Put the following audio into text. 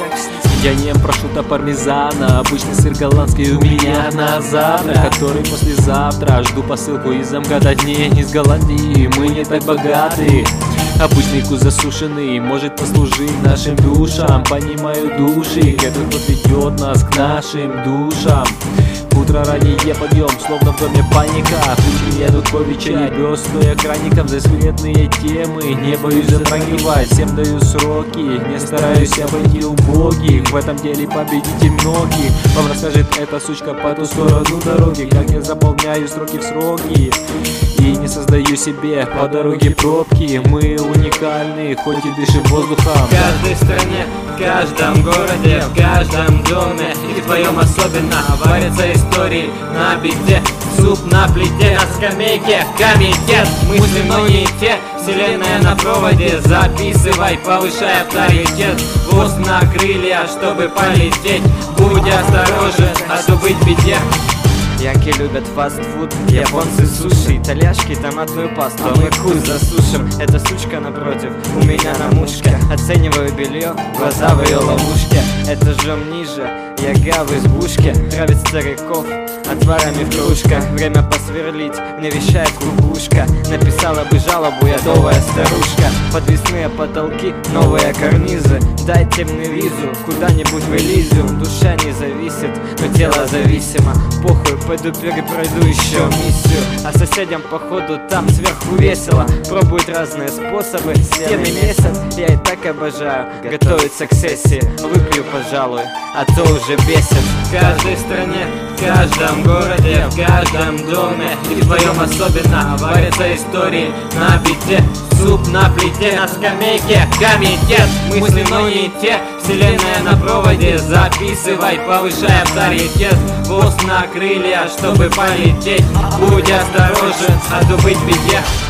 Я не ем прошутто пармезана, обычный сыр голландский у меня на завтра, который послезавтра. Жду посылку из МГАТа дней из Голландии, мы не так богаты. Обычный вкус засушенный может послужить нашим душам. Понимаю души, этот путь ведет нас к нашим душам. Утро ранее подъем, словно в доме паника. Кучи едут по вечере, вез, стоя краником за светлые темы. Не боюсь затрагивать, всем даю сроки. Не стараюсь обойти убогих, в этом деле победите многих. Вам расскажет эта сучка по ту сторону дороги, как я заполняю строки в сроки и не создаю себе по дороге пробки. Мы уникальны, хоть и дышим воздухом. В каждой стране, в каждом городе, в каждом доме, и в твоем особенно, варятся истории на бите, суп на плите, на скамейке, комитет. Мысли, но не те, вселенная на проводе. Записывай, повышай авторитет. Хвост на крылья, чтобы полететь. Будь осторожен, а то быть в беде. Янки любят фастфуд, японцы суши, итальяшки томатную пасту, а мы кур засушим. Эта сучка напротив, у меня на мушке. Оцениваю белье, глаза в ее ловушке. Этажом ниже, яга в избушке. Травит стариков отварами в кружках. Время посверлить, мне вещает кукушка. Написала бы жалобу ядовая старушка. Подвесные потолки, новые карнизы. Дайте мне визу, куда-нибудь вылезу. Душа не зависит, но тело зависимо. Похуй, пойду перепройду еще миссию. А соседям походу там сверху весело. Пробуют разные способы, стены месяц. Я и так обожаю готовиться к сессии. Выпью, пожалуй, а то уже бесит. В каждой стране, в каждом городе, в каждом доме, и в твоем особенно, варятся истории на бите, суп на плите, на скамейке, комитет. Мысли, но не те, вселенная на проводе. Записывай, повышай авторитет. Хвост на крылья, чтобы полететь. Будь осторожен, а то быть в беде.